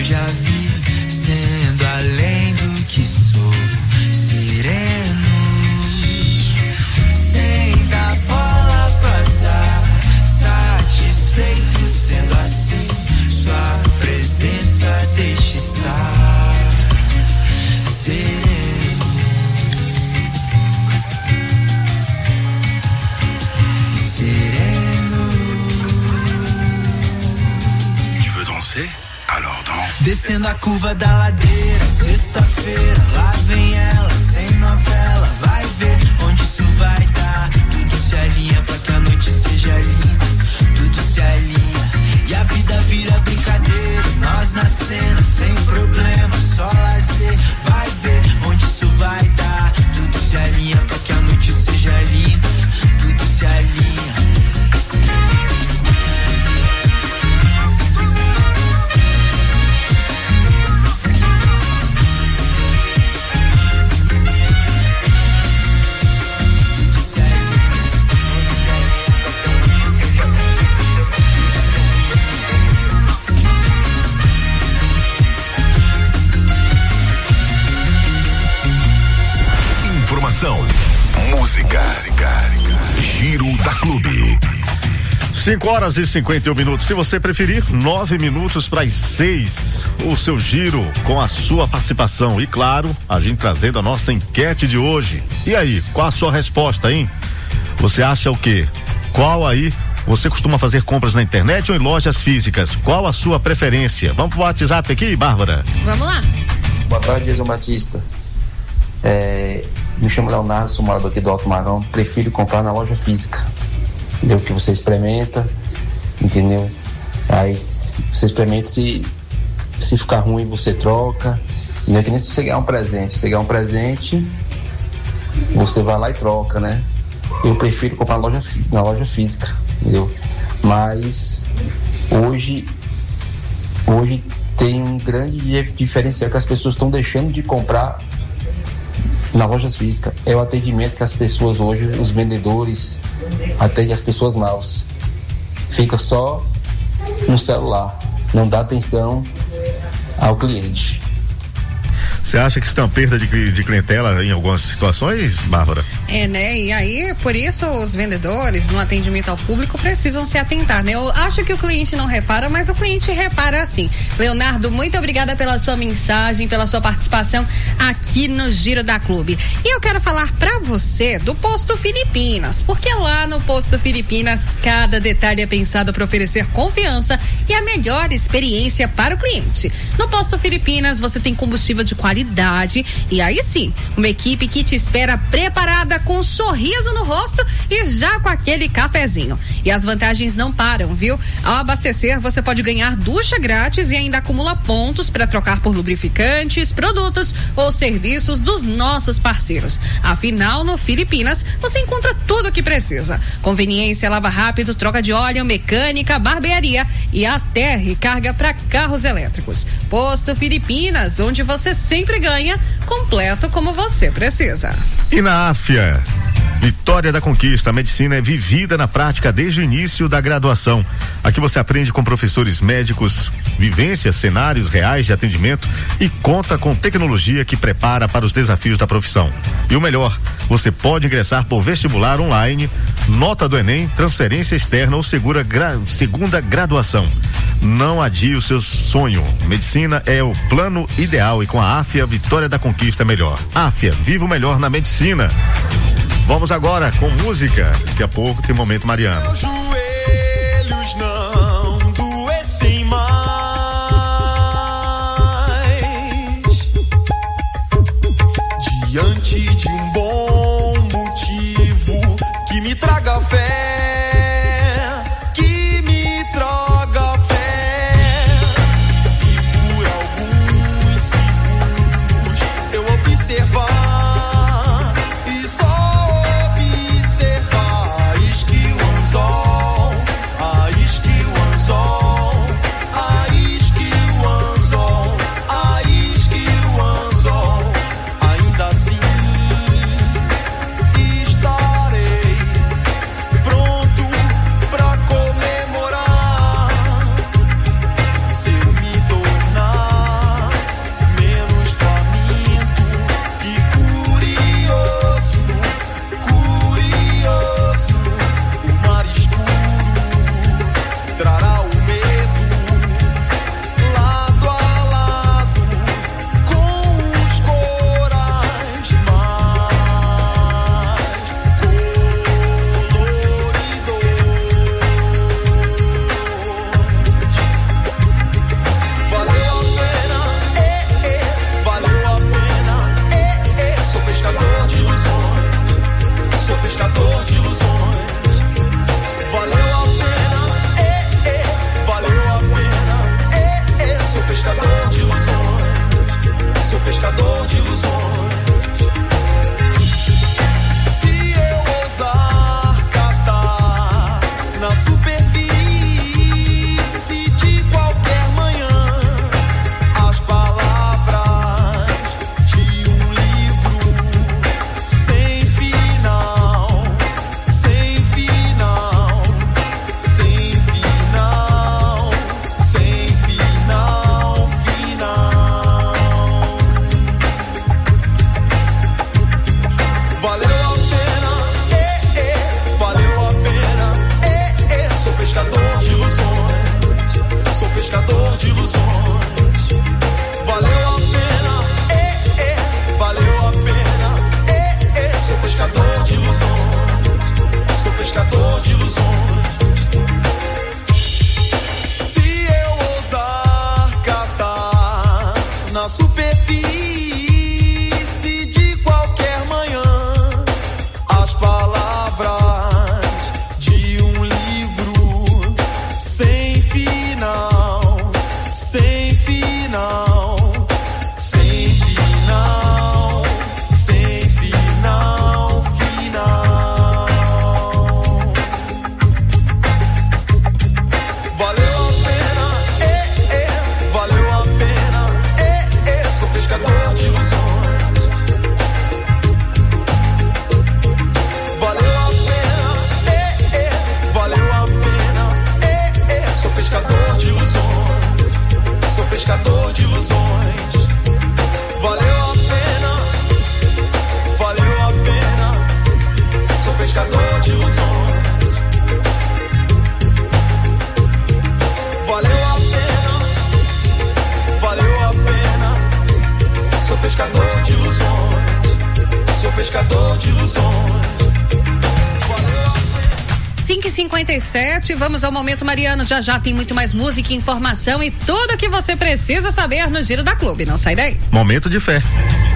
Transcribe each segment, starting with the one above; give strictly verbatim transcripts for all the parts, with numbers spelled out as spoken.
já vi, sendo além do que sou, sereno, sem dar bola pra azar, satisfeito sendo assim, sua presença deixa estar sereno. Alors danse. Descendo a curva da ladeira, sexta-feira, lá vem ela, sem novela, vai ver onde isso vai dar. Tudo se alinha pra que a noite seja linda, tudo se alinha e a vida vira brincadeira. Nós na cena, sem problema, só lazer, vai ver onde isso vai dar. Tudo se alinha pra que a noite seja linda, tudo se alinha. Música, Giro da Clube. cinco horas e cinquenta e um minutos. Se você preferir, nove minutos para as seis. O seu giro com a sua participação. E claro, a gente trazendo a nossa enquete de hoje. E aí, qual a sua resposta, hein? Você acha o quê? Qual aí? Você costuma fazer compras na internet ou em lojas físicas? Qual a sua preferência? Vamos pro WhatsApp aqui, Bárbara? Vamos lá. Boa tarde, João Batista. É, me chamo Leonardo, sou morador aqui do Alto Marão. Prefiro comprar na loja física. Entendeu? Que você experimenta, entendeu? Aí você experimenta, se, se ficar ruim você troca. Entendeu? Que nem se você ganhar um presente. Se você ganhar um presente, você vai lá e troca, né? Eu prefiro comprar na loja, na loja física, entendeu? Mas hoje, hoje tem um grande diferencial que as pessoas estão deixando de comprar na loja física. É o atendimento que as pessoas hoje, os vendedores atendem as pessoas maus. Fica só no celular, não dá atenção ao cliente. Você acha que isso tem uma perda de, de clientela em algumas situações, Bárbara? É, né? E aí, por isso, os vendedores no atendimento ao público precisam se atentar, né? Eu acho que o cliente não repara, mas o cliente repara sim. Leonardo, muito obrigada pela sua mensagem, pela sua participação aqui no Giro da Clube. E eu quero falar pra você do Posto Filipinas, porque lá no Posto Filipinas, cada detalhe é pensado para oferecer confiança e a melhor experiência para o cliente. No Posto Filipinas, você tem combustível de qualidade e aí sim, uma equipe que te espera preparada com um sorriso no rosto e já com aquele cafezinho. E as vantagens não param, viu? Ao abastecer, você pode ganhar ducha grátis e ainda acumula pontos para trocar por lubrificantes, produtos ou serviços dos nossos parceiros. Afinal, no Filipinas, você encontra tudo o que precisa. Conveniência, lava rápido, troca de óleo, mecânica, barbearia e até recarga para carros elétricos. Posto Filipinas, onde você sempre ganha, completo como você precisa. E na Áfia, Vitória da Conquista, a medicina é vivida na prática desde o início da graduação. Aqui você aprende com professores médicos, vivências, cenários reais de atendimento e conta com tecnologia que prepara para os desafios da profissão. E o melhor, você pode ingressar por vestibular online, nota do Enem, transferência externa ou segura gra, segunda graduação. Não adie o seu sonho. Medicina é o plano ideal e com a Áfia, Vitória da Conquista é melhor. Áfia, viva o melhor na medicina. Vamos agora com música. Daqui a pouco tem Momento Mariano. Meus joelhos não doessem mais diante de um bom motivo que me traga fé, que me traga fé. Se por alguns segundos eu observar e só observar esquilos cinquenta e sete, vamos ao Momento Mariano. Já já tem muito mais música, informação e tudo o que você precisa saber no Giro da Clube. Não sai daí. Momento de fé.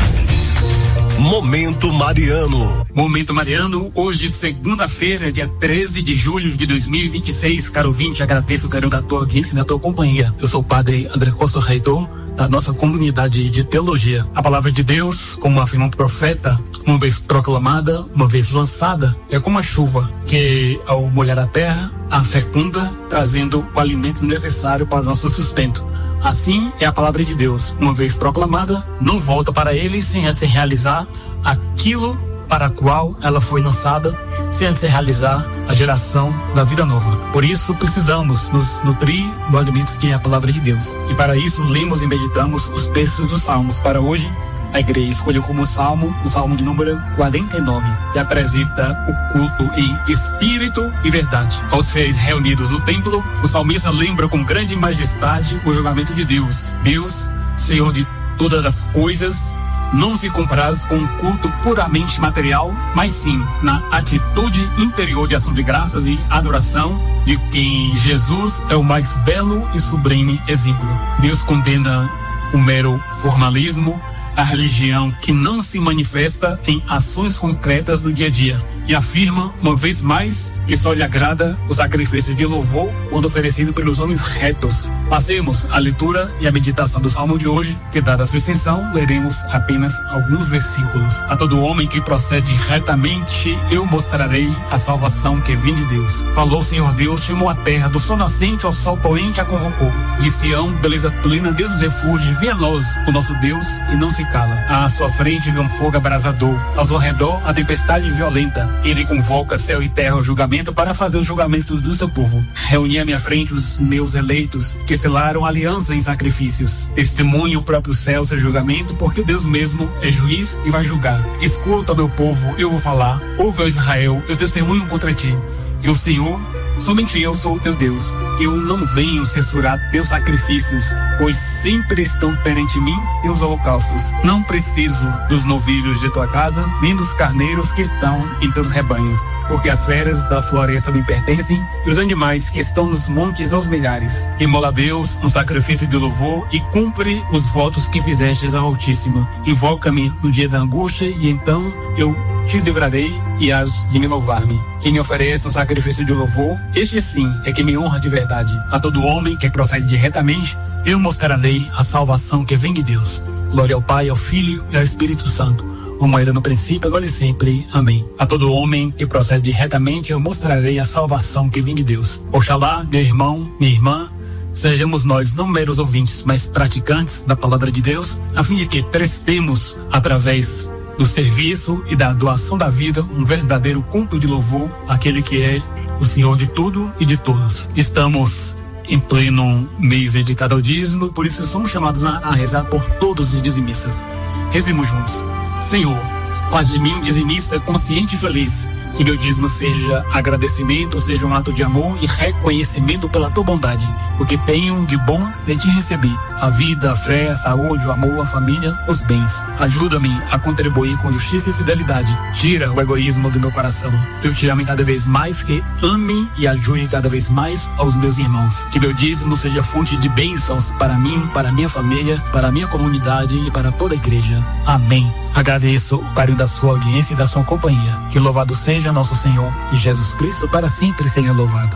Momento Mariano. Momento Mariano, hoje, segunda-feira, dia treze de julho de dois mil e vinte e seis. Caro ouvinte, agradeço o carinho da tua audiência e da tua companhia. Eu sou o padre André Costa, reitor da nossa comunidade de teologia. A palavra de Deus, como afirma o profeta, uma vez proclamada, uma vez lançada, é como a chuva que, ao molhar a terra, a fecunda, trazendo o alimento necessário para o nosso sustento. Assim é a palavra de Deus, uma vez proclamada, não volta para ele sem antes realizar aquilo para a qual ela foi lançada, sem antes realizar a geração da vida nova. Por isso precisamos nos nutrir do alimento que é a palavra de Deus. E para isso lemos e meditamos os textos dos Salmos. Para hoje, a igreja escolheu como salmo o salmo de número quarenta e nove, que apresenta o culto em espírito e verdade. Aos fiéis reunidos no templo, o salmista lembra com grande majestade o julgamento de Deus. Deus, Senhor de todas as coisas, não se compraz com um culto puramente material, mas sim na atitude interior de ação de graças e adoração de quem Jesus é o mais belo e sublime exemplo. Deus condena o mero formalismo, a religião que não se manifesta em ações concretas no dia a dia, e afirma, uma vez mais, que só lhe agrada o sacrifício de louvor quando oferecido pelos homens retos. Passemos a leitura e a meditação do salmo de hoje, que, dada a sua extensão, leremos apenas alguns versículos. A todo homem que procede retamente, eu mostrarei a salvação que vem de Deus. Falou o Senhor Deus, chamou a terra, do sol nascente ao sol poente a convocou. De Sião, beleza plena, Deus refúgio, vem a nós, o nosso Deus, e não se cala. À sua frente vê um fogo abrasador, ao seu redor a tempestade violenta. Ele convoca céu e terra ao julgamento para fazer o julgamento do seu povo. Reuni à minha frente os meus eleitos, que selaram aliança em sacrifícios. Testemunha o próprio céu seu julgamento, porque Deus mesmo é juiz e vai julgar. Escuta, meu povo, eu vou falar. Ouve, ó Israel, eu testemunho contra ti. E o Senhor, somente eu sou o teu Deus. Eu não venho censurar teus sacrifícios, pois sempre estão perante mim teus holocaustos. Não preciso dos novilhos de tua casa, nem dos carneiros que estão em teus rebanhos, porque as feras da floresta me pertencem, e os animais que estão nos montes aos milhares. Imola a Deus um sacrifício de louvor e cumpre os votos que fizestes ao Altíssimo. Invoca-me no dia da angústia, e então eu te livrarei e hás de me louvar-me. Quem me oferece um sacrifício de louvor, este sim é que me honra de verdade. A todo homem que procede retamente, eu mostrarei a salvação que vem de Deus. Glória ao Pai, ao Filho e ao Espírito Santo, como era no princípio, agora e sempre. Amém. A todo homem que procede retamente, eu mostrarei a salvação que vem de Deus. Oxalá, meu irmão, minha irmã, sejamos nós não meros ouvintes, mas praticantes da palavra de Deus, a fim de que prestemos, através do serviço e da doação da vida, um verdadeiro culto de louvor àquele que é o Senhor de tudo e de todos. Estamos em pleno mês dedicado ao dízimo, por isso somos chamados a, a rezar por todos os dizimistas. Rezemos juntos. Senhor, faz de mim um dizimista consciente e feliz. Que meu dízimo seja agradecimento, seja um ato de amor e reconhecimento pela tua bondade, porque tenho de bom de te receber a vida, a fé, a saúde, o amor, a família, os bens. Ajuda-me a contribuir com justiça e fidelidade. Tira o egoísmo do meu coração. Filtra-me cada vez mais, que ame e ajude cada vez mais aos meus irmãos. Que meu dízimo seja fonte de bênçãos para mim, para minha família, para minha comunidade e para toda a igreja. Amém. Agradeço o carinho da sua audiência e da sua companhia. Que louvado seja nosso Senhor e Jesus Cristo, para sempre seja louvado.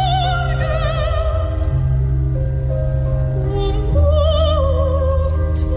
Thank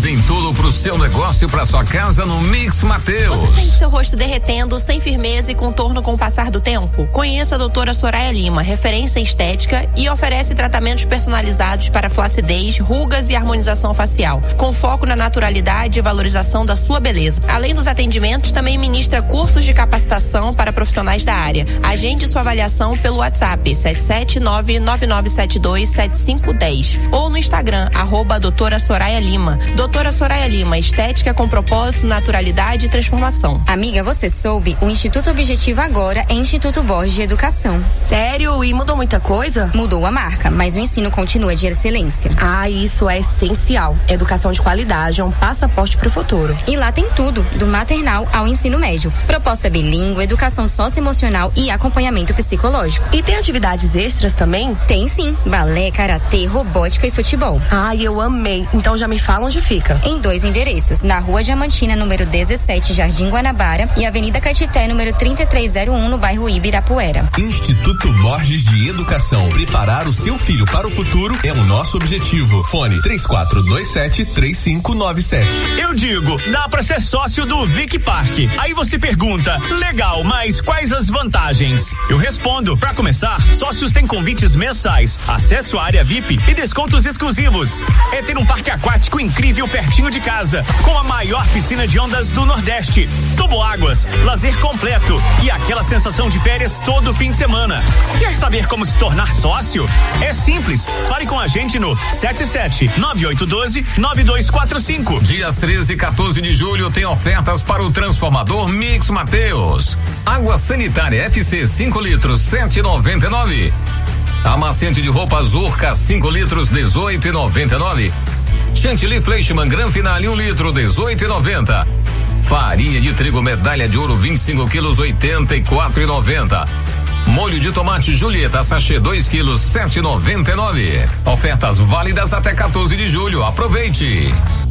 em tudo pro seu negócio e pra sua casa no Mix Mateus. Você sente seu rosto derretendo, sem firmeza e contorno com o passar do tempo? Conheça a doutora Soraya Lima, referência em estética, e oferece tratamentos personalizados para flacidez, rugas e harmonização facial, com foco na naturalidade e valorização da sua beleza. Além dos atendimentos, também ministra cursos de capacitação para profissionais da área. Agende sua avaliação pelo WhatsApp sete sete nove nove nove sete dois sete cinco um zero ou no Instagram, arroba doutora Soraya Lima. Doutora Soraya Lima, estética com propósito, naturalidade e transformação. Amiga, você soube? O Instituto Objetivo agora é Instituto Borges de Educação. Sério? E mudou muita coisa? Mudou a marca, mas o ensino continua de excelência. Ah, isso é essencial. Educação de qualidade é um passaporte para o futuro. E lá tem tudo, do maternal ao ensino médio. Proposta bilíngue, educação socioemocional e acompanhamento psicológico. E tem atividades extras também? Tem sim, balé, karatê, robótica e futebol. Ai, eu amei. Então já me fala onde fica. Em dois endereços, na Rua Diamantina, número dezessete, Jardim Guanabara, e Avenida Caetité, número trinta e três zero um, no bairro Ibirapuera. Instituto Borges de Educação. Preparar o seu filho para o futuro é o nosso objetivo. Fone três quatro dois sete três cinco nove sete. Eu digo, dá pra ser sócio do Vic Park. Aí você pergunta, legal, mas quais as vantagens? Eu respondo, pra começar, sócios têm convites mensais, acesso à área V I P e descontos exclusivos. É ter um parque aquático incrível pertinho de casa, com a maior piscina de ondas do Nordeste, toboáguas, lazer completo e aquela sensação de férias todo fim de semana. Quer saber como se tornar sócio? É simples, fale com a gente no sete sete nove oito um dois nove dois quatro cinco. Dias treze e quatorze de julho tem ofertas para o transformador Mix Mateus. Água sanitária F C cinco litros sete e noventa e nove. Amaciante de roupas Urca cinco litros dezoito e noventa e nove. Chantilly Fleischmann Gran Finale um litro dezoito e noventa. Farinha de trigo medalha de ouro vinte e cinco quilos oitenta e quatro e noventa. Molho de tomate Julieta sachê dois quilos sete e noventa e nove. Ofertas válidas até quatorze de julho. Aproveite.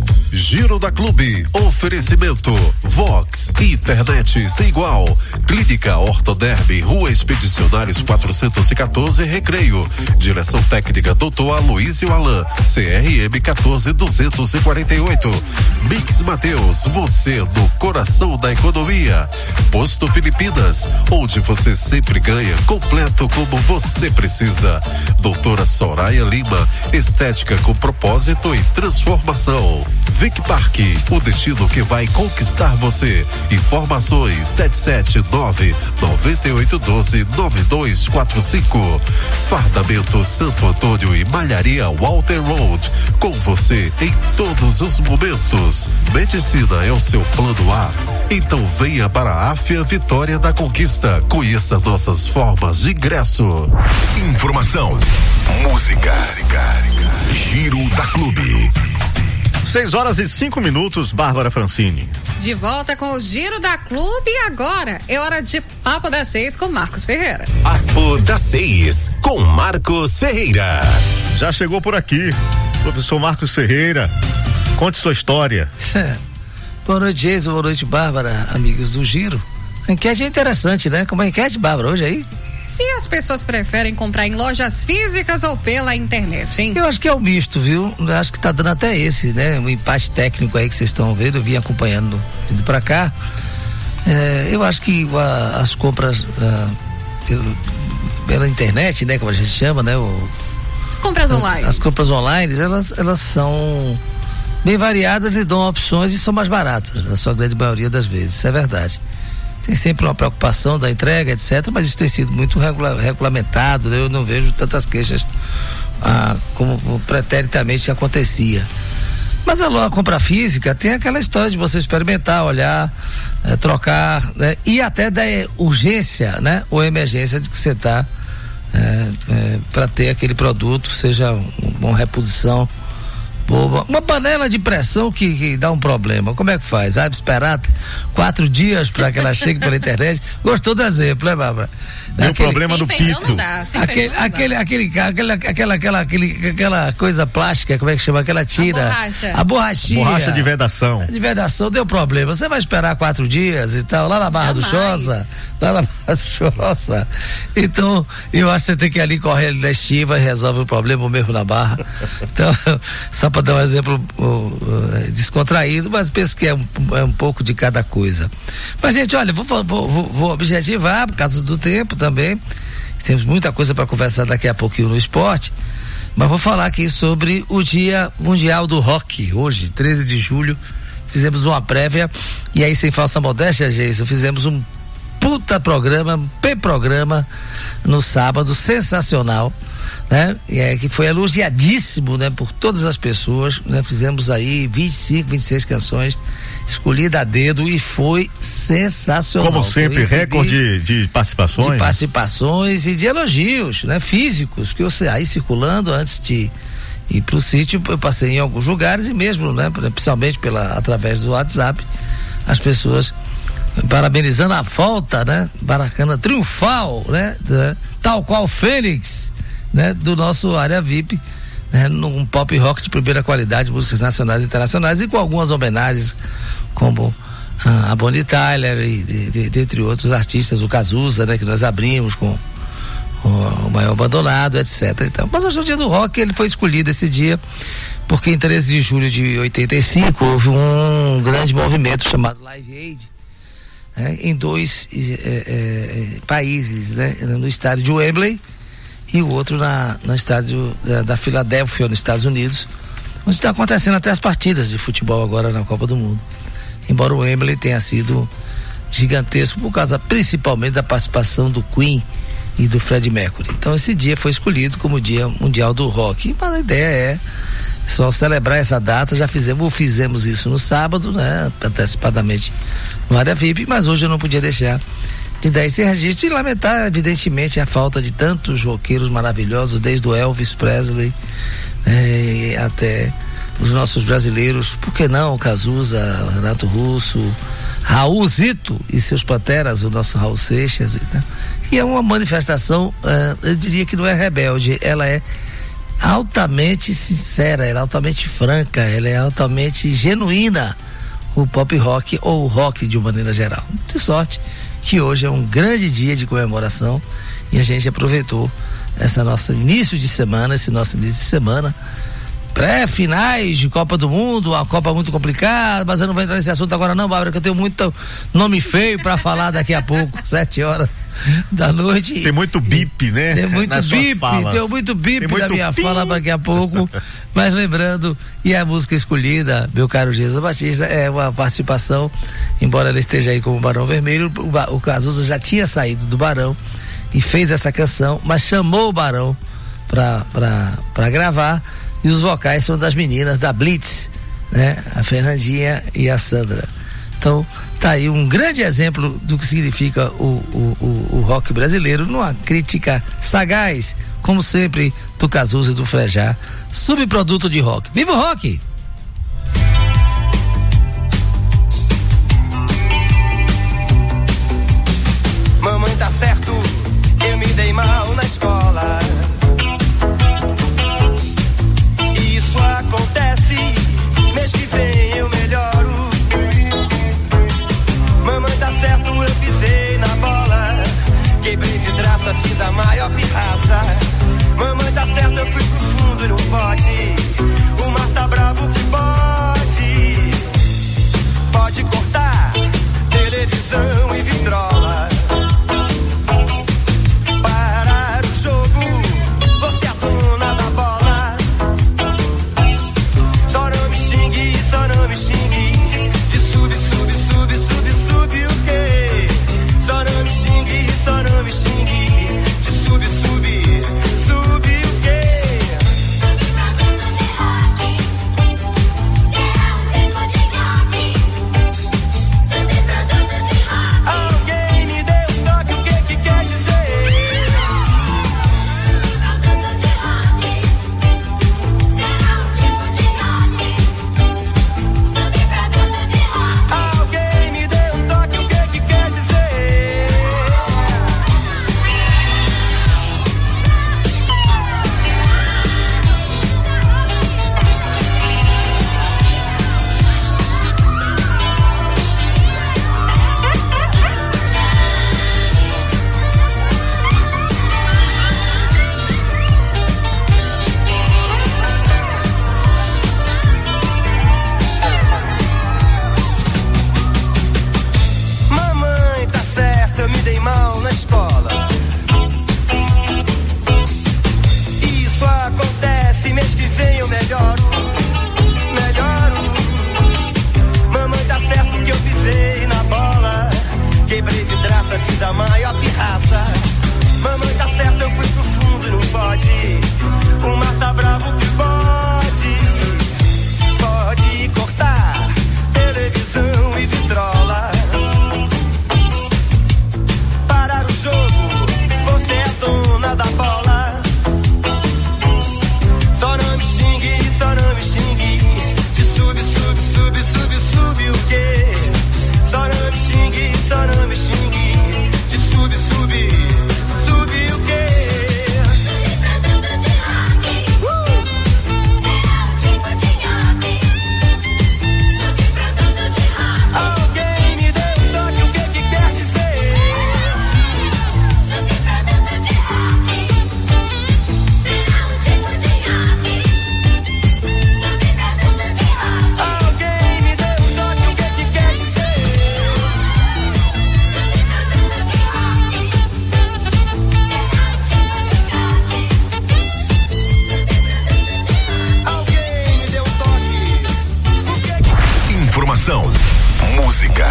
Giro da Clube, oferecimento Vox, internet sem igual, Clínica Ortoderm, Rua Expedicionários quatrocentos e quatorze, Recreio, direção técnica doutor Aloysio Alain, C R M quatorze duzentos e quarenta e oito, Mix Mateus, você no coração da economia, Posto Filipinas, onde você sempre ganha, completo como você precisa, doutora Soraya Lima, estética com propósito e transformação. Vic Park, o destino que vai conquistar você. Informações sete sete nove nove oito um dois nove dois quatro cinco. Fardamento Santo Antônio e Malharia Walter Road, com você em todos os momentos. Medicina é o seu plano A. Então venha para a Áfia Vitória da Conquista. Conheça nossas formas de ingresso. Informação, música, Giro da Clube. seis horas e cinco minutos, Bárbara Francini. De volta com o Giro da Clube e agora é hora de Papo das Seis com Marcos Ferreira. Papo das Seis com Marcos Ferreira. Já chegou por aqui, professor Marcos Ferreira. Conte sua história. Boa noite, Jason. Boa noite, Bárbara, amigos do Giro. A enquete é interessante, né? Como é a enquete, Bárbara, hoje aí? Se as pessoas preferem comprar em lojas físicas ou pela internet, hein? Eu acho que é o misto, viu? Eu acho que tá dando até esse, né? Um empate técnico aí que vocês estão vendo, eu vim acompanhando vindo pra cá. É, eu acho que a, as compras a, pelo, pela internet, né? Como a gente chama, né? O, as compras online. As compras online, elas, elas são bem variadas e dão opções e são mais baratas, na sua grande maioria das vezes, isso é verdade. Tem sempre uma preocupação da entrega, etcétera, mas isso tem sido muito regula- regulamentado, né? Eu não vejo tantas queixas ah, como, como preternitamente acontecia. Mas a, a compra física tem aquela história de você experimentar, olhar, eh, trocar, né? E até da urgência, né? Ou emergência de que você está eh, eh, para ter aquele produto, seja uma, uma reposição boa. Uma panela de pressão que, que dá um problema, como é que faz? Vai esperar quatro dias para que ela chegue pela internet? Gostou do exemplo, né, Bárbara? Meu aquele, problema do feijão pito. Não dá, aquele, não aquele, dá. aquele, aquela, aquela, aquela, aquele, aquela coisa plástica, como é que chama? Aquela tira. A borracha. A borrachinha. Borracha de vedação. De vedação deu problema. Você vai esperar quatro dias e tal, lá na Barra Jamais. do Chosa. Lá na Barra do Chosa. Então, eu acho que você tem que ir ali correr na estiva e resolve o problema mesmo na Barra. Então, só para dar um exemplo uh, uh, descontraído, mas penso que é um, é um pouco de cada coisa. Mas, gente, olha, vou, vou, vou, vou objetivar, por causa do tempo também. Temos muita coisa para conversar daqui a pouquinho no esporte, mas vou falar aqui sobre o Dia Mundial do Rock. Hoje, treze de julho, fizemos uma prévia e aí, sem falsa modéstia, Geison, fizemos um puta programa, um P-programa no sábado, sensacional, né? E é, que foi elogiadíssimo, né? Por todas as pessoas, né? Fizemos aí vinte e cinco, vinte e seis canções escolhida a dedo e foi sensacional. Como sempre, recorde de participações. De participações e de elogios, né? Físicos, que eu sei, aí circulando antes de ir pro sítio, eu passei em alguns lugares e mesmo, né? Principalmente pela, através do WhatsApp, as pessoas parabenizando a volta, né? Baracana triunfal, né? Tal qual Fênix, né? Do nosso área V I P, né? Num pop rock de primeira qualidade, músicas nacionais e internacionais e com algumas homenagens como ah, a Bonnie Tyler e de, de, de, entre outros artistas, o Cazuza, né? Que nós abrimos com o, o Maior Abandonado, etcétera. Então, mas hoje é o dia do rock, ele foi escolhido esse dia porque em treze de julho de oitenta e cinco houve um grande movimento chamado Live Aid, né? Em dois é, é, países, né? No estádio de Wembley e o outro na, no estádio da, da Filadélfia, nos Estados Unidos, onde está acontecendo até as partidas de futebol agora na Copa do Mundo. Embora o Wembley tenha sido gigantesco por causa principalmente da participação do Queen e do Freddie Mercury. Então esse dia foi escolhido como Dia Mundial do Rock. Mas a ideia é só celebrar essa data. Já fizemos, fizemos isso no sábado, né? Antecipadamente no área V I P, mas hoje eu não podia deixar de dar esse registro e lamentar evidentemente a falta de tantos roqueiros maravilhosos, desde o Elvis Presley eh, até os nossos brasileiros, por que não o Cazuza, Renato Russo, Raulzito e seus pateras, o nosso Raul Seixas, né? E é uma manifestação, uh, eu diria que não é rebelde, ela é altamente sincera, ela é altamente franca, ela é altamente genuína, o pop rock ou o rock de uma maneira geral. De sorte que hoje é um grande dia de comemoração e a gente aproveitou essa nossa início de semana, esse nosso início de semana, pré-finais de Copa do Mundo, uma Copa muito complicada, mas eu não vou entrar nesse assunto agora não, Bárbara, que eu tenho muito nome feio pra falar daqui a pouco, sete horas da noite. Tem muito bip, né? Tem muito bip, tem muito bip na minha pim. fala daqui a pouco, mas lembrando, e a música escolhida, meu caro Jesus Batista, é uma participação, embora ela esteja aí como Barão Vermelho, o, o Cazuza já tinha saído do Barão e fez essa canção, mas chamou o Barão pra, pra, pra gravar. E os vocais são das meninas da Blitz, né? A Fernandinha e a Sandra. Então, tá aí um grande exemplo do que significa o, o, o, o rock brasileiro, numa crítica sagaz, como sempre, do Cazuza e do Frejá, subproduto de rock. Viva o rock! Mamãe tá certo, eu me dei mal na escola. Acontece, mês que vem eu melhoro. Mamãe tá certo, eu pisei na bola. Quebrei vidraça, fiz a maior pirraça. Mamãe tá certo, eu fui pro fundo e não pode. O mar tá bravo Informação, música,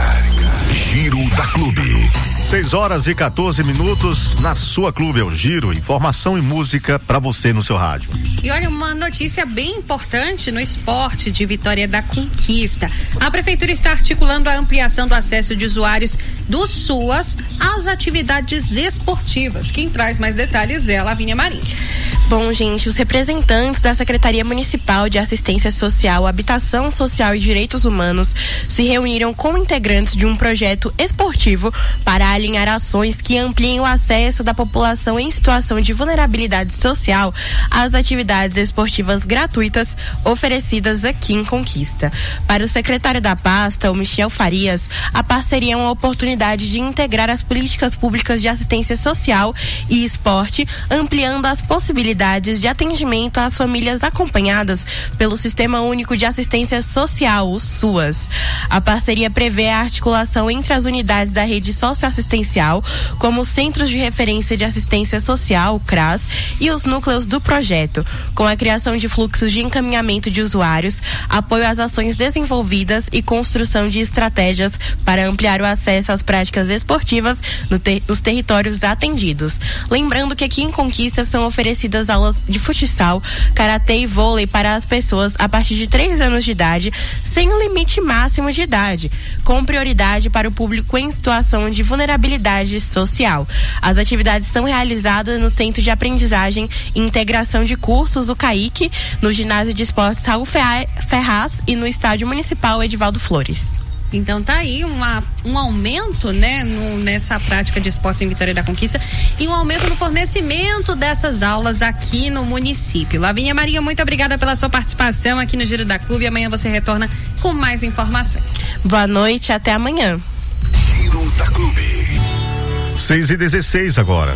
Giro da Clube. seis horas e quatorze minutos na sua Clube, é o Giro, informação e música para você no seu rádio. E olha, uma notícia bem importante no esporte de Vitória da Conquista. A prefeitura está articulando a ampliação do acesso de usuários do SUAS às atividades esportivas. Quem traz mais detalhes é a Lavínia Marinho. Bom, gente, os representantes da Secretaria Municipal de Assistência Social, Habitação Social e Direitos Humanos se reuniram com integrantes de um projeto esportivo para alinhar ações que ampliem o acesso da população em situação de vulnerabilidade social às atividades esportivas gratuitas oferecidas aqui em Conquista. Para o secretário da pasta, o Michel Farias, a parceria é uma oportunidade de integrar as políticas públicas de assistência social e esporte, ampliando as possibilidades de atendimento às famílias acompanhadas pelo Sistema Único de Assistência Social, o SUAS. A parceria prevê a articulação entre as unidades da rede socioassistencial, como os Centros de Referência de Assistência Social, o CRAS, e os núcleos do projeto, com a criação de fluxos de encaminhamento de usuários, apoio às ações desenvolvidas e construção de estratégias para ampliar o acesso às práticas esportivas nos ter- territórios atendidos. Lembrando que aqui em Conquista são oferecidas aulas de futsal, karatê e vôlei para as pessoas a partir de três anos de idade, sem um limite máximo de idade, com prioridade para o público em situação de vulnerabilidade social. As atividades são realizadas no Centro de Aprendizagem e Integração de Cursos, o CAIC, no Ginásio de Esportes Raul Ferraz e no Estádio Municipal Edivaldo Flores. Então tá aí uma, um aumento, né, no, nessa prática de esportes em Vitória da Conquista e um aumento no fornecimento dessas aulas aqui no município. Lavínia Maria, muito obrigada pela sua participação aqui no Giro da Clube. Amanhã você retorna com mais informações. Boa noite, até amanhã. Giro da Clube. seis e dezesseis agora.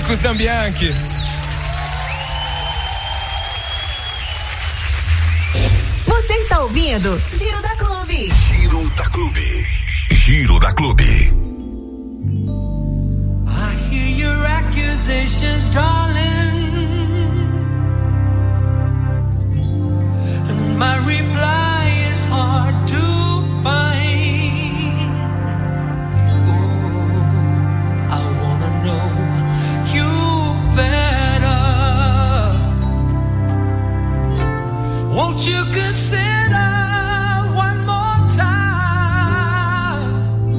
Chico Zambianchi. Você está ouvindo Giro da Clube. Giro da Clube. Giro da Clube. I hear your accusations, darling, and my reply is hard to find. Oh, I wanna know you better. Won't you consider one more time?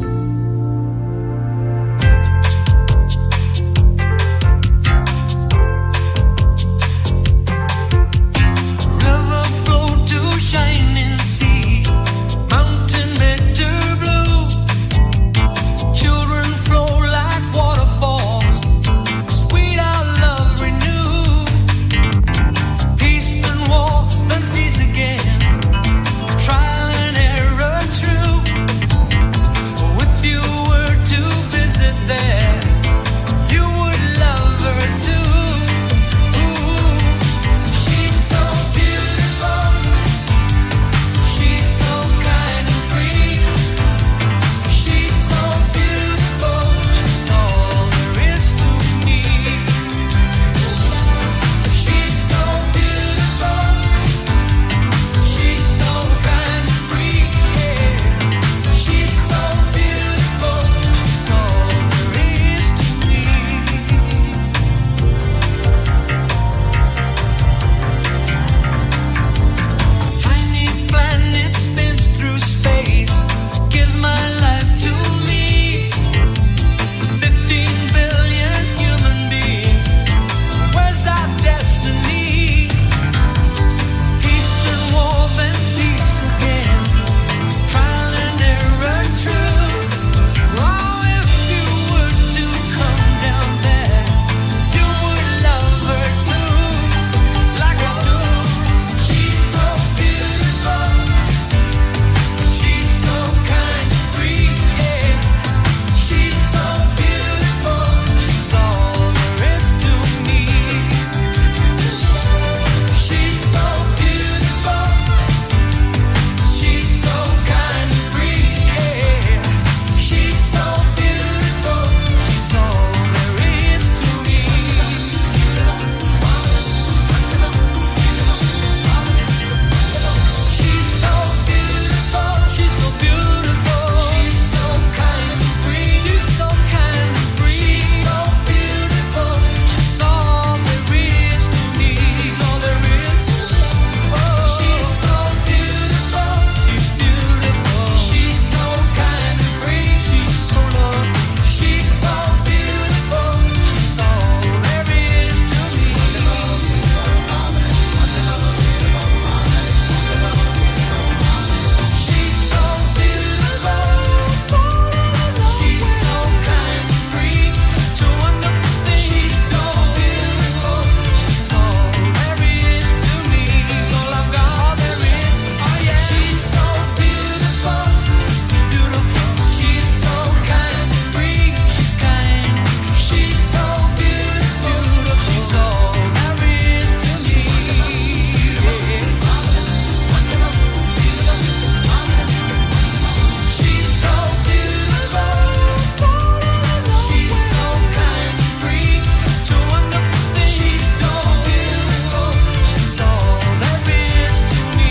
River flow to shining sea, mountain bitter blue. Children flow like waterfalls, sweet our love renew. Peace and war, then peace again. Trial and error true. If you were to visit there, you would love her too. Ooh, she's so beautiful. She's so kind and free. She's so beautiful. She's all there is to me. She's so beautiful. She's so kind and free. Yeah. She's so beautiful. She's all there is to me. Tiny planet spins through space, gives my life to me. Fifteen billion human beings, where's our destiny? Peace and war, then peace again. Trial and error true. Oh, if you were to come down there, you would love her too, like I do. She's so beautiful. She's so kind and free. Yeah. She's so beautiful. She's all there is to me. She's so beautiful. She's so kind and free. Yeah. She's so beautiful. She's all there is to me. She's so beautiful. She's so beautiful. She's so kind and free. She's so kind and free. She's so beautiful. She's all there is to me. She's all there is. She's so beautiful. She's beautiful. She's so kind and free. She's so lovely. She's so beautiful. She's all there is to me. She's so beautiful. She's so kind and free. Such a wonderful thing. She's so beautiful. She's all there is to me. She's all I've got. All there is. Oh yeah. She's so beautiful. Beautiful. She's so kind and free. She's kind. She's so beautiful. She's all there is to me. Yeah. She's so beautiful. She's so kind and free. Such a wonderful thing. She's so beautiful. She's all there is to me.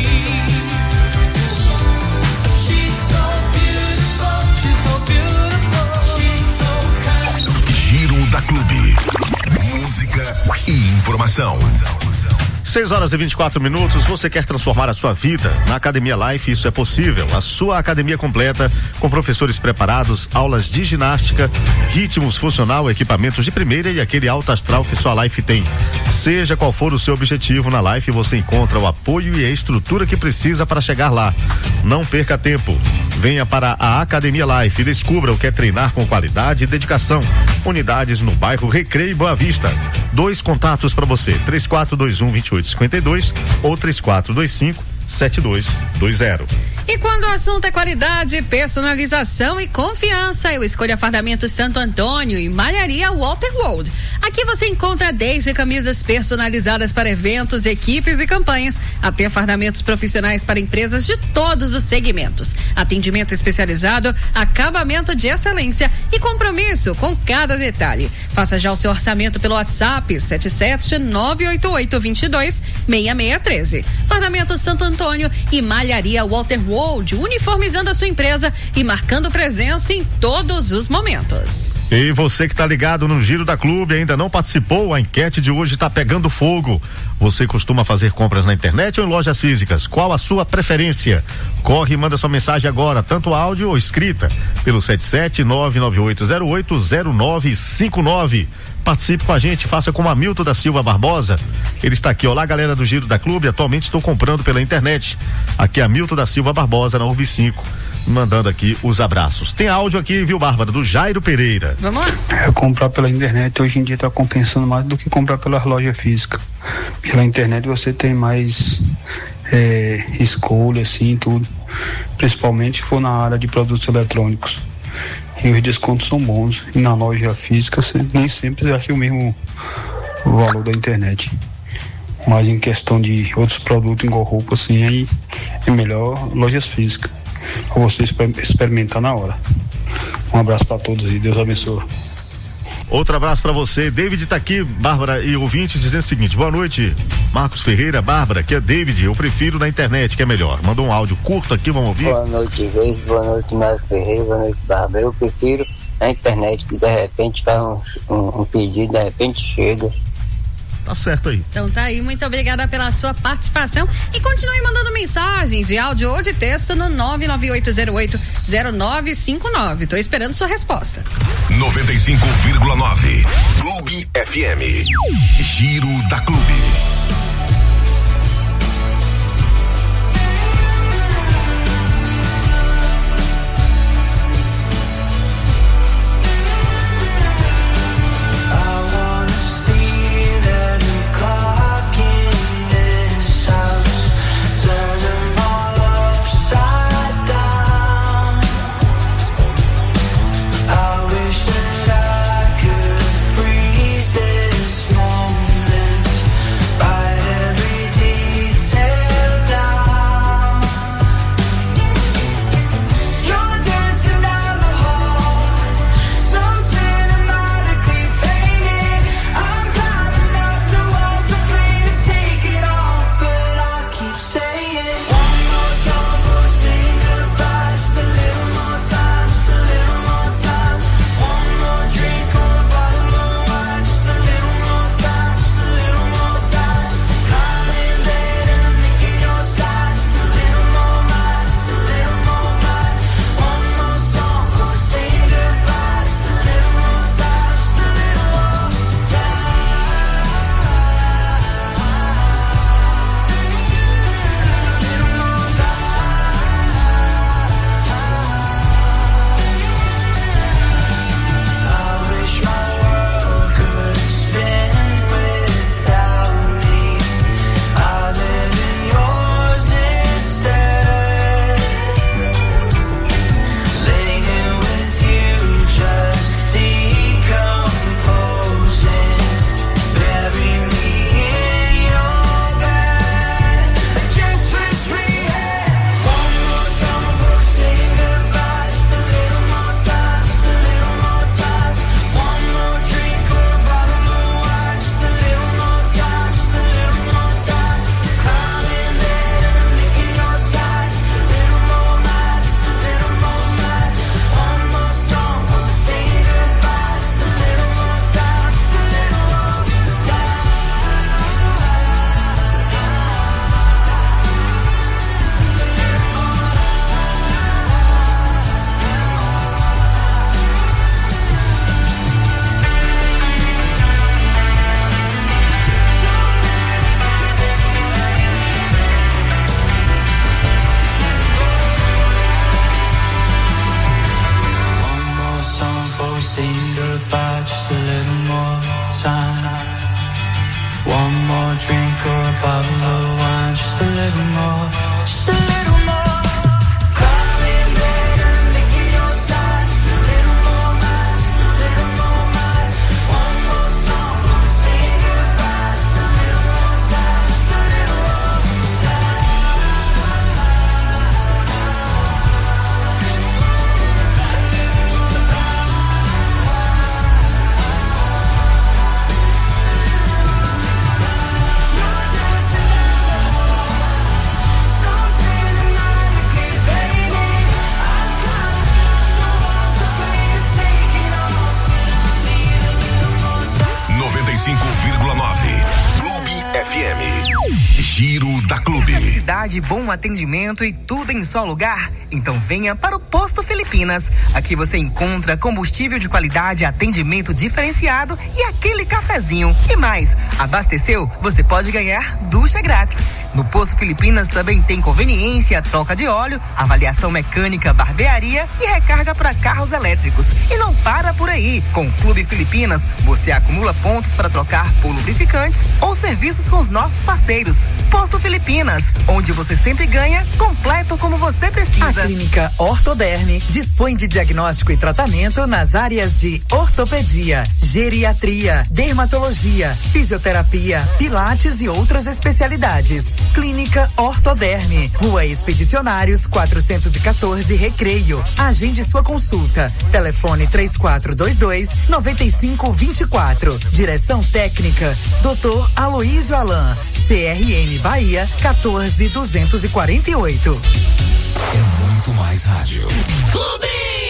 She's so beautiful. She's so beautiful. She's so kind. Giro da Clube. Música e informação. seis horas e vinte e quatro minutos. Você quer transformar a sua vida? Na Academia Life isso é possível. A sua academia completa com professores preparados, aulas de ginástica, ritmos funcional, equipamentos de primeira e aquele alto astral que sua Life tem. Seja qual for o seu objetivo, na Life você encontra o apoio e a estrutura que precisa para chegar lá. Não perca tempo. Venha para a Academia Life e descubra o que é treinar com qualidade e dedicação. Unidades no bairro Recreio e Boa Vista. Dois contatos para você: três quatro dois um, dois oito cinco dois ou três quatro dois cinco, sete dois dois zero. E quando o assunto é qualidade, personalização e confiança, eu escolho a Fardamentos Santo Antônio e Malharia Waterworld. Aqui você encontra desde camisas personalizadas para eventos, equipes e campanhas, até fardamentos profissionais para empresas de todos os segmentos. Atendimento especializado, acabamento de excelência e compromisso com cada detalhe. Faça já o seu orçamento pelo WhatsApp sete sete nove oito oito dois dois seis seis um três. Fardamentos Santo Antônio e Malharia Waterworld, uniformizando a sua empresa e marcando presença em todos os momentos. E você que está ligado no Giro da Clube, ainda não participou, a enquete de hoje está pegando fogo. Você costuma fazer compras na internet ou em lojas físicas? Qual a sua preferência? Corre e manda sua mensagem agora, tanto áudio ou escrita, pelo sete sete nove nove oito zero oito zero nove cinco nove. Participe com a gente, faça como Hamilton da Silva Barbosa. Ele está aqui. Olá, galera do Giro da Clube, atualmente estou comprando pela internet. Aqui é Hamilton da Silva Barbosa, na U R B cinco, mandando aqui os abraços. Tem áudio aqui, viu, Bárbara, do Jairo Pereira. Vamos lá. É, comprar pela internet hoje em dia está compensando mais do que comprar pela loja física. Pela internet você tem mais é, escolha, assim, tudo. Principalmente se for na área de produtos eletrônicos. E os descontos são bons. E na loja física você nem sempre você acha o mesmo valor da internet. Mas em questão de outros produtos, igual roupa, assim, aí é melhor lojas físicas. Pra você experimentar na hora. Um abraço para todos e Deus abençoe. Outro abraço para você. David tá aqui, Bárbara e ouvintes, dizendo o seguinte: boa noite, Marcos Ferreira, Bárbara, que é David, eu prefiro na internet, que é melhor. Mandou um áudio curto aqui, vamos ouvir? Boa noite, Reis, boa noite, Marcos Ferreira, boa noite, Bárbara. Eu prefiro na internet, que de repente faz um, um, um pedido, de repente chega. Tá certo aí. Então tá aí, muito obrigada pela sua participação e continue mandando mensagem de áudio ou de texto no nove nove oito zero oito zero nove cinco nove. Tô esperando sua resposta. noventa e cinco vírgula nove Clube F M. Giro da Clube. drink or a bottle of wine, just a little more, just a little more. cinco vírgula nove. Clube F M. Giro da Clube. Praticidade, bom atendimento e tudo em só lugar? Então venha para o Posto Filipinas. Aqui você encontra combustível de qualidade, atendimento diferenciado e aquele cafezinho. E mais, abasteceu? Você pode ganhar ducha grátis. No Posto Filipinas também tem conveniência, troca de óleo, avaliação mecânica, barbearia e recarga para carros elétricos. E não para por aí. Com o Clube Filipinas, você acumula pontos para trocar por lubrificantes ou serviços com os nossos parceiros. Posto Filipinas, onde você sempre ganha, completo como você precisa. A Clínica Ortoderme dispõe de diagnóstico e tratamento nas áreas de ortopedia, geriatria, dermatologia, fisioterapia, pilates e outras especialidades. Clínica Ortoderme, Rua Expedicionários quatrocentos e quatorze, Recreio. Agende sua consulta. Telefone três quatro dois dois, nove cinco dois quatro. Direção técnica doutor Aloísio Alain. C R M Bahia quatorze duzentos e quarenta e oito. É muito mais rádio. Clube!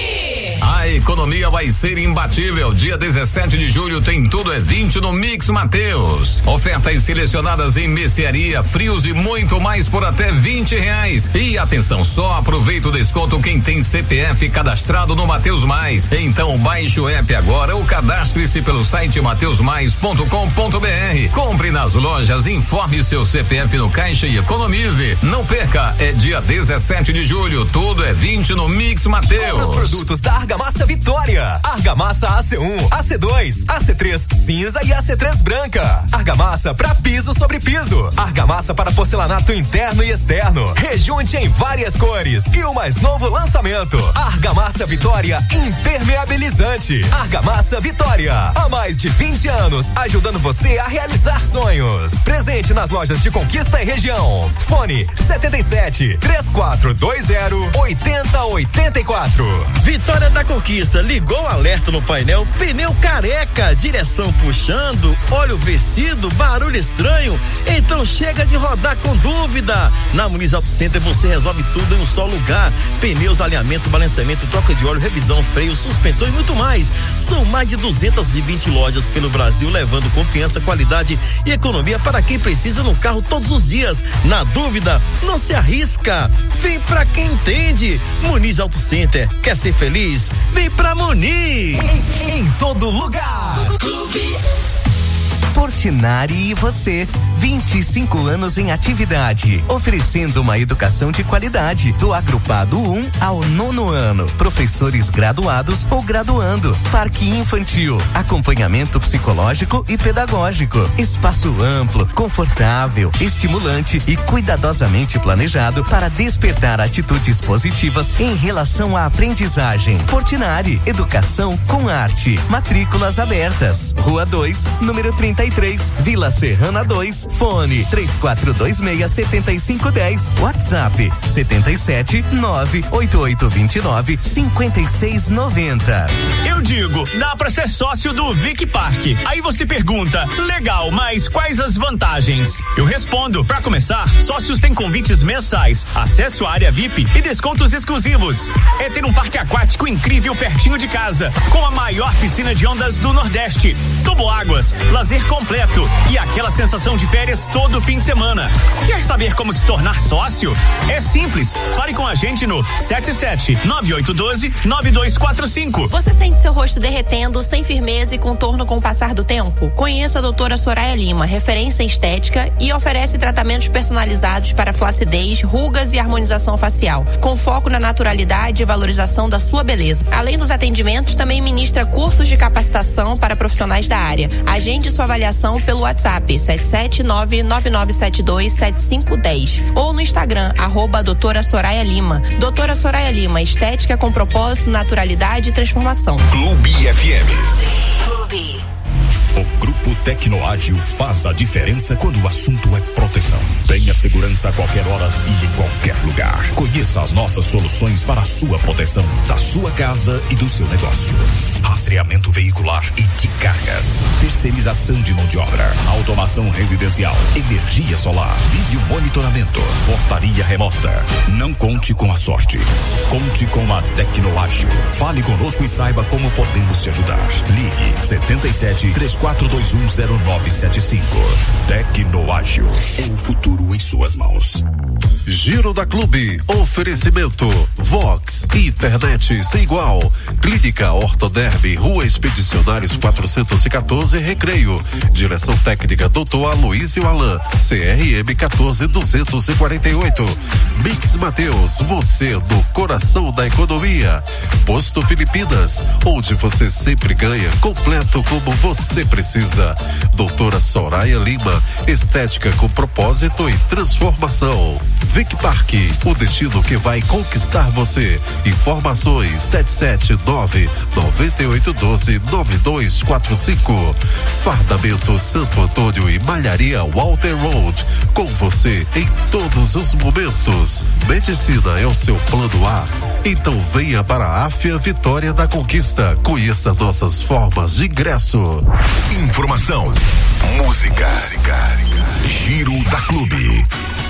A economia vai ser imbatível. Dia dezessete de julho tem tudo é vinte no Mix Mateus. Ofertas selecionadas em mercearia, frios e muito mais por até vinte reais. E atenção, só aproveita o desconto quem tem C P F cadastrado no Mateus Mais. Então baixe o app agora ou cadastre-se pelo site mateus mais ponto com ponto b r. Compre nas lojas, informe seu C P F no caixa e economize. Não perca, é dia dezessete de julho, tudo é vinte no Mix Mateus. Os produtos da Argamassa Vitória. Argamassa A C um, A C dois, A C três cinza e A C três branca. Argamassa para piso sobre piso. Argamassa para porcelanato interno e externo. Rejunte em várias cores. E o mais novo lançamento: Argamassa Vitória impermeabilizante. Argamassa Vitória, há mais de vinte anos ajudando você a realizar sonhos. Presente nas lojas de Conquista e região. Fone setenta e sete, três quatro dois zero, oitenta oitenta e quatro. Vitória da Conquista, ligou o alerta no painel, pneu careca, direção puxando, óleo vencido, barulho estranho, então chega de rodar com dúvida. Na Muniz Auto Center você resolve tudo em um só lugar: pneus, alinhamento, balanceamento, troca de óleo, revisão, freio, suspensão e muito mais. São mais de duzentas e vinte lojas pelo Brasil, levando confiança, qualidade e economia para quem precisa no carro todos os dias. Na dúvida, não se arrisca, vem pra quem entende. Muniz Auto Center, quer ser feliz? Vem pra Muniz! Em, em todo lugar. Clube. Portinari e você, vinte e cinco anos em atividade, oferecendo uma educação de qualidade, do agrupado um ao nono ano, professores graduados ou graduando, parque infantil, acompanhamento psicológico e pedagógico, espaço amplo, confortável, estimulante e cuidadosamente planejado para despertar atitudes positivas em relação à aprendizagem. Portinari, educação com arte, matrículas abertas, Rua dois, número trinta e três, Vila Serrana dois, fone três quatro dois seis, sete cinco um zero, WhatsApp setenta e sete, nove oito oito dois nove, cinco seis nove zero. Eu digo, dá pra ser sócio do Vic Park. Aí você pergunta, legal, mas quais as vantagens? Eu respondo, pra começar, sócios têm convites mensais, acesso à área V I P e descontos exclusivos. É ter um parque aquático incrível pertinho de casa, com a maior piscina de ondas do Nordeste, toboáguas, lazer completo e aquela sensação de férias todo fim de semana. Quer saber como se tornar sócio? É simples, fale com a gente no sete sete, nove oito um dois, nove dois quatro cinco. Você sente seu rosto derretendo, sem firmeza e contorno com o passar do tempo? Conheça a doutora Soraya Lima, referência em estética, e oferece tratamentos personalizados para flacidez, rugas e harmonização facial, com foco na naturalidade e valorização da sua beleza. Além dos atendimentos, também ministra cursos de capacitação para profissionais da área. Agende sua avaliação pelo WhatsApp sete sete nove, nove nove sete dois, sete cinco um zero ou no Instagram, arroba doutora Soraya Lima. Doutora Soraya Lima, estética com propósito, naturalidade e transformação. Clube F M. Clube. O Grupo Tecnoágil faz a diferença quando o assunto é proteção. Tenha segurança a qualquer hora e em qualquer lugar. Conheça as nossas soluções para a sua proteção, da sua casa e do seu negócio. rastreamento veicular e de cargas, terceirização de mão de obra, automação residencial, energia solar, vídeo monitoramento, portaria remota. Não conte com a sorte, conte com a Tecnoágil. Fale conosco e saiba como podemos te ajudar. Ligue setenta e sete, três quatro dois um, zero nove sete cinco. Tecnoágil, é o futuro em suas mãos. Giro da Clube, oferecimento Vox, internet sem igual, Clínica Ortoderbe, Rua Expedicionários quatrocentos e quatorze, Recreio, direção técnica doutor Aloysio Alan, C R M quatorze duzentos e quarenta e oito, Mix Mateus, você do coração da economia, Posto Filipinas, onde você sempre ganha, completo como você precisa, doutora Soraya Lima, estética com propósito e transformação. Vic Park, o destino que vai conquistar você. Informações sete sete nove, nove oito um dois, nove dois quatro cinco. Fardamento Santo Antônio e Malharia Walter Road, com você em todos os momentos. Medicina é o seu plano A. Então venha para a Áfia Vitória da Conquista. Conheça nossas formas de ingresso. Informação, música, Giro da Clube.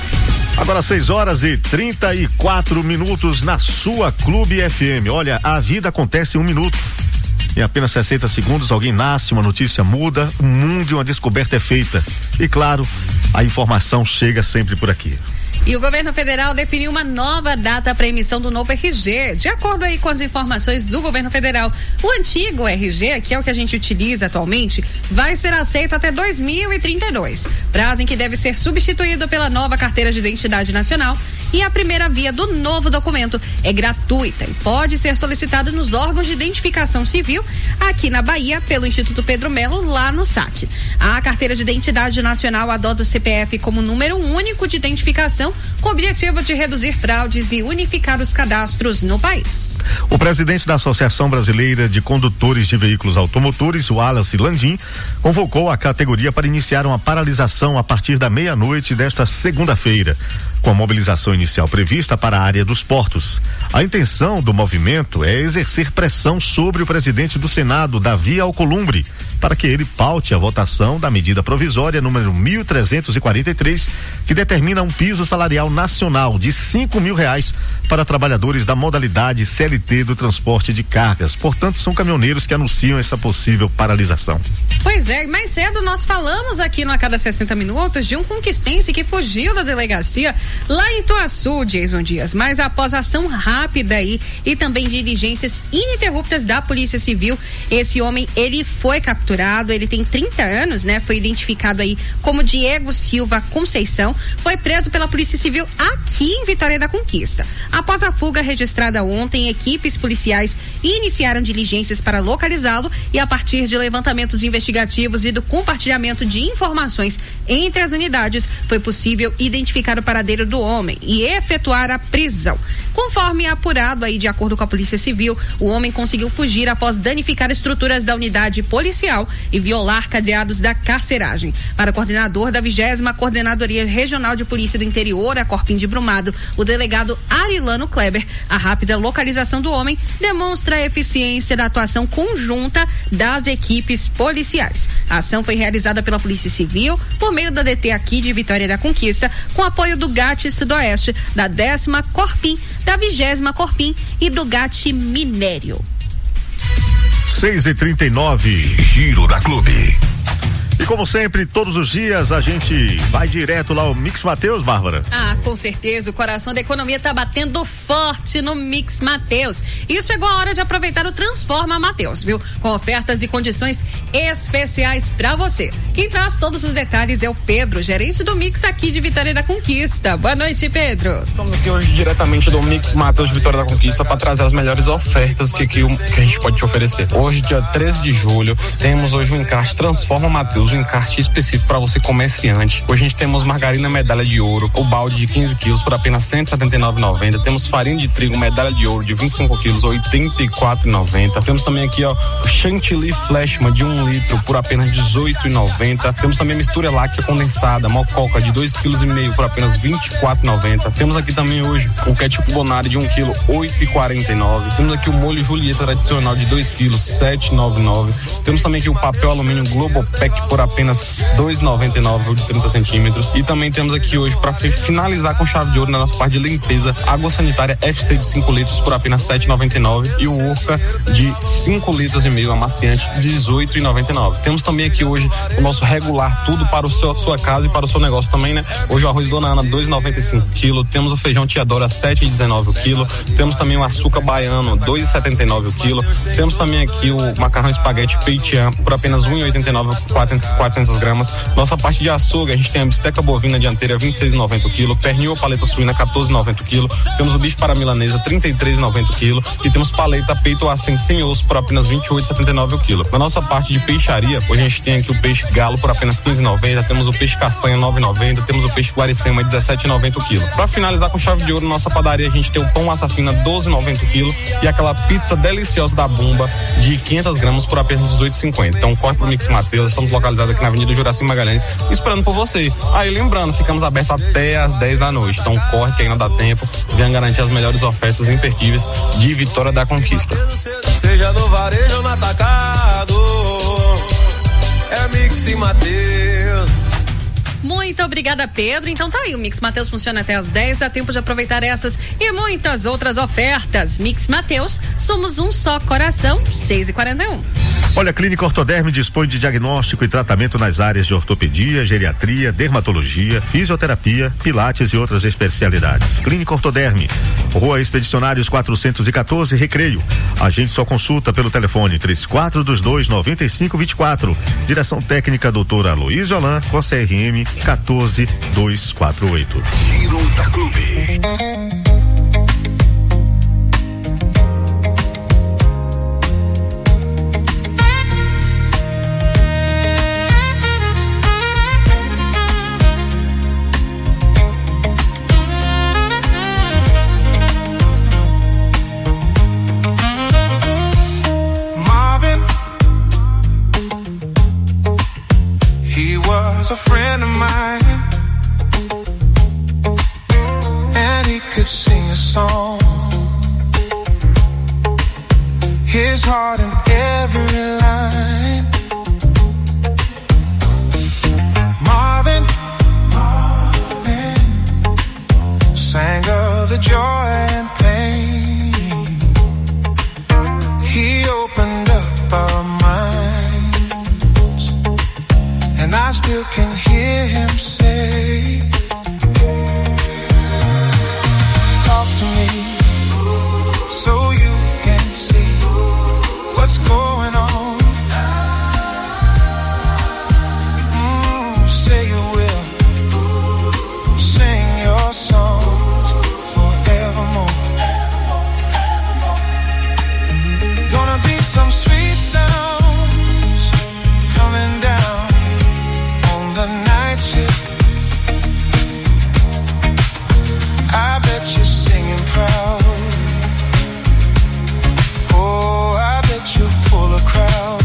Agora seis horas e trinta e quatro minutos na sua Clube F M. Olha, a vida acontece em um minuto. Em apenas sessenta segundos, alguém nasce, uma notícia muda, o mundo e uma descoberta é feita. E claro, a informação chega sempre por aqui. E o governo federal definiu uma nova data para a emissão do novo R G. De acordo aí com as informações do governo federal, o antigo R G, que é o que a gente utiliza atualmente, vai ser aceito até dois mil e trinta e dois, prazo em que deve ser substituído pela nova carteira de identidade nacional. E a primeira via do novo documento é gratuita e pode ser solicitada nos órgãos de identificação civil aqui na Bahia pelo Instituto Pedro Melo, lá no S A C. A carteira de identidade nacional adota o C P F como número único de identificação, com o objetivo de reduzir fraudes e unificar os cadastros no país. O presidente da Associação Brasileira de Condutores de Veículos Automotores, Wallace Landim, convocou a categoria para iniciar uma paralisação a partir da meia-noite desta segunda-feira, com a mobilização inicial prevista para a área dos portos. A intenção do movimento é exercer pressão sobre o presidente do Senado, Davi Alcolumbre, para que ele paute a votação da medida provisória número mil trezentos e quarenta e três, que determina um piso salarial nacional de cinco mil reais para trabalhadores da modalidade C L T do transporte de cargas. Portanto, são caminhoneiros que anunciam essa possível paralisação. Pois é, mais cedo nós falamos aqui no A Cada sessenta Minutos de um conquistense que fugiu da delegacia lá em Ituaçu, Jason Dias, mas após ação rápida aí e também diligências ininterruptas da Polícia Civil, esse homem, ele foi capturado, ele tem trinta anos, né? Foi identificado aí como Diego Silva Conceição, foi preso pela Polícia Civil aqui em Vitória da Conquista. Após a fuga registrada ontem, equipes policiais iniciaram diligências para localizá-lo e a partir de levantamentos investigativos e do compartilhamento de informações entre as unidades, foi possível identificar o paradeiro do homem e efetuar a prisão. Conforme apurado aí de acordo com a Polícia Civil, o homem conseguiu fugir após danificar estruturas da unidade policial e violar cadeados da carceragem. Para o coordenador da vigésima Coordenadoria Regional de Polícia do Interior, a Corpim de Brumado, o delegado Arilano Kleber, a rápida localização do homem demonstra a eficiência da atuação conjunta das equipes policiais. A ação foi realizada pela Polícia Civil por meio da D T aqui de Vitória da Conquista, com apoio do G A T Sudoeste, da décima Corpim, da vigésima Corpim e do G A T Minério. seis e trinta e nove, Giro da Clube. E como sempre, todos os dias a gente vai direto lá ao Mix Mateus, Bárbara. Ah, com certeza, o coração da economia tá batendo forte no Mix Mateus. E chegou a hora de aproveitar o Transforma Mateus, viu? Com ofertas e condições especiais pra você. Quem traz todos os detalhes é o Pedro, gerente do Mix aqui de Vitória da Conquista. Boa noite, Pedro. Estamos aqui hoje diretamente do Mix Mateus de Vitória da Conquista para trazer as melhores ofertas que, que, que a gente pode te oferecer. Hoje, dia treze de julho, temos hoje um encaixe Transforma Mateus quilos, um encarte específico para você comerciante. Hoje a gente temos margarina medalha de ouro, o balde de quinze quilos por apenas cento e setenta e nove reais e noventa centavos. Temos farinha de trigo medalha de ouro de vinte e cinco quilos, oitenta e quatro reais e noventa centavos. Temos também aqui, ó, o chantilly flashman de um litro por apenas dezoito reais e noventa centavos. Temos também a mistura láctea condensada, mococa de dois quilos e meio por apenas vinte e quatro reais e noventa centavos. Temos aqui também hoje o ketchup Bonari de um quilo, oito reais e quarenta e nove centavos. Temos aqui o molho Julieta tradicional de dois quilos, sete reais e noventa e nove centavos. Temos também aqui o papel alumínio Globopec por apenas dois reais e noventa e nove centavos de trinta centímetros. E também temos aqui hoje, para finalizar com chave de ouro na nossa parte de limpeza, água sanitária F C de cinco litros por apenas sete reais e noventa e nove centavos e o Urca de cinco litros e meio amaciante, dezoito reais e noventa e nove centavos. Temos também aqui hoje o nosso regular, tudo para o seu, sua casa e para o seu negócio também, né? Hoje o arroz Dona Ana, dois reais e noventa e cinco centavos quilo. Temos o feijão Tiadora, sete reais e dezenove centavos o quilo. Temos também o açúcar baiano, dois reais e setenta e nove centavos o quilo. Temos também aqui o macarrão espaguete Peitian por apenas um real e oitenta e nove centavos, quatrocentas gramas. Nossa parte de açougue, a gente tem a bisteca bovina dianteira, vinte e seis reais e noventa centavos o quilo. Pernil ou paleta suína, quatorze reais e noventa centavos o quilo. Temos o bife para milanesa, trinta e três reais e noventa centavos o quilo. E temos paleta peito acém sem osso por apenas vinte e oito reais e setenta e nove centavos o quilo. Na nossa parte de peixaria, hoje a gente tem aqui o peixe galo por apenas quinze reais e noventa centavos. Temos o peixe castanha, nove reais e noventa centavos. Temos o peixe guaricema, dezessete reais e noventa centavos o quilo. Para finalizar com chave de ouro, nossa padaria, a gente tem o pão massa fina, doze reais e noventa centavos o quilo. E aquela pizza deliciosa da Bumba de quinhentas gramas por apenas dezoito reais e cinquenta centavos. Então corre pro Mix Mateus, estamos localizados aqui na Avenida Juraci Magalhães, esperando por você. Aí lembrando, ficamos abertos até às dez da noite, então corre que ainda dá tempo, venha garantir as melhores ofertas imperdíveis de Vitória da Conquista. Seja no varejo ou no atacado, é Mix Mateus. Muito obrigada, Pedro. Então tá aí, o Mix Mateus funciona até às dez, dá tempo de aproveitar essas e muitas outras ofertas. Mix Mateus, somos um só coração, seis e quarenta e um. Olha, a Clínica Ortoderme dispõe de diagnóstico e tratamento nas áreas de ortopedia, geriatria, dermatologia, fisioterapia, pilates e outras especialidades. Clínica Ortoderme, Rua Expedicionários quatrocentos e quatorze, Recreio. A gente só consulta pelo telefone três quatro dois dois, nove cinco dois quatro. Direção técnica doutora Aloysio Alain, com C R M quatorze dois quatro oito. Giro da Clube. A friend of mine, and he could sing a song, his heart in every line. Marvin, Marvin sang of the joy and pain. He opened up our minds, and I still can hear him say, talk to me so you can see what's going on. Mm, say you will sing your songs forevermore. Gonna be some sweet sounds coming down the night shift. I bet you're singing proud. Oh, I bet you pull a crowd.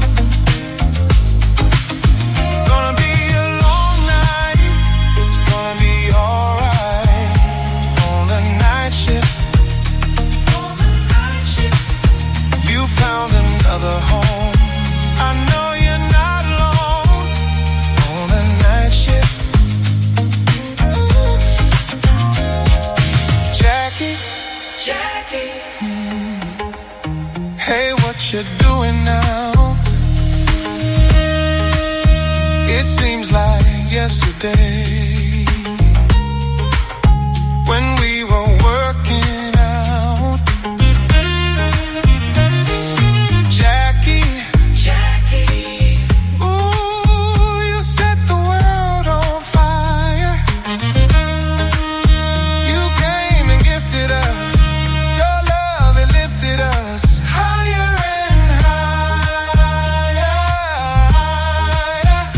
Gonna be a long night. It's gonna be alright on the night shift. On the night shift. You found another home. I know you're not alone on the night shift. Jackie, Jackie, mm. Hey, what you doing now? It seems like yesterday when we were working out. Jackie, Jackie, ooh, you set the world on fire. You came and gifted us your love, it lifted us higher and higher.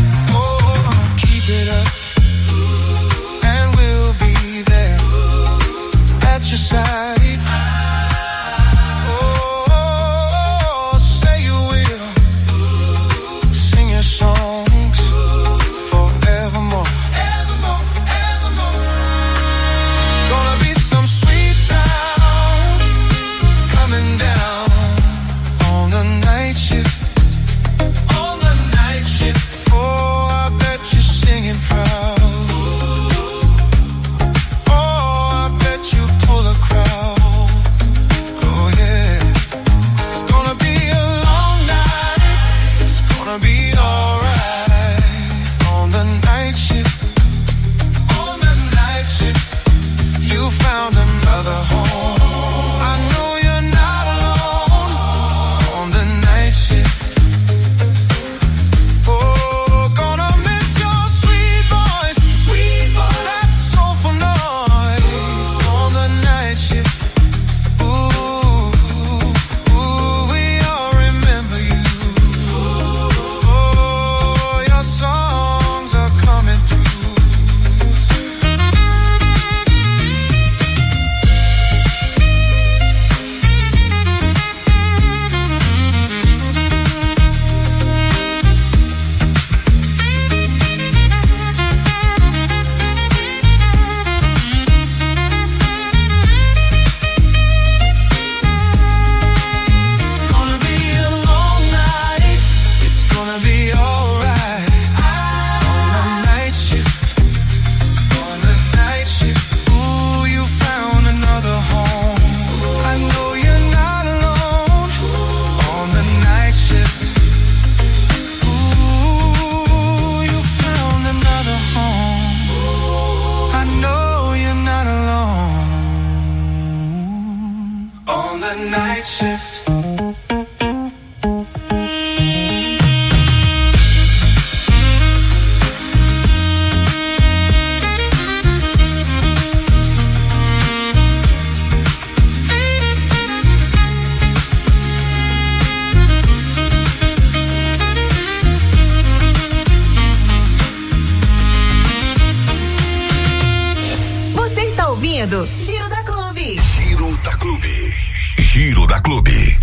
ouvindo Giro da Clube. Giro da Clube. Giro da Clube.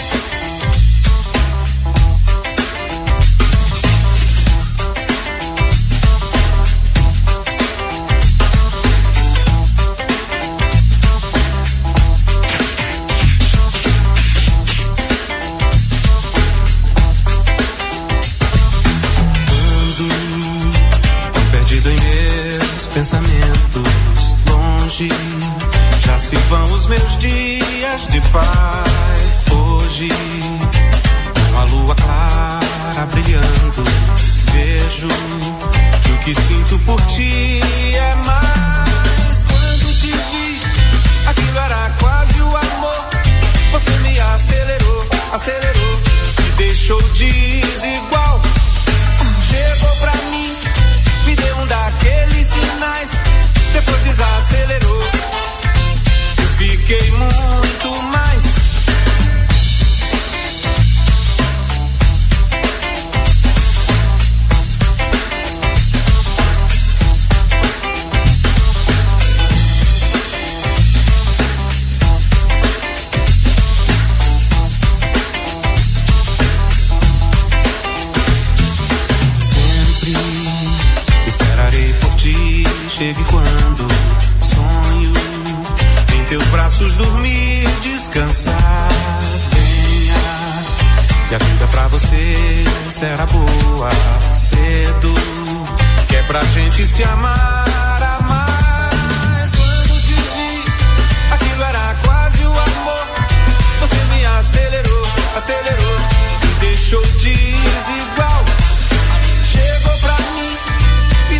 Pensamentos longe, já se vão os meus dias de paz. Hoje, com a lua clara brilhando, vejo que o que sinto por ti é mais. Quando te vi, aquilo era quase o amor. Você me acelerou, acelerou, me deixou desigual. Chegou pra mim, me deu um daqueles sinais, depois desacelerou. Eu fiquei muito mais. Chegue quando sonho em teus braços dormir, descansar. Venha, e a vida pra você será boa. Cedo, que é pra gente se amar, amar. Quando te vi, aquilo era quase o amor. Você me acelerou, acelerou, me deixou desigual.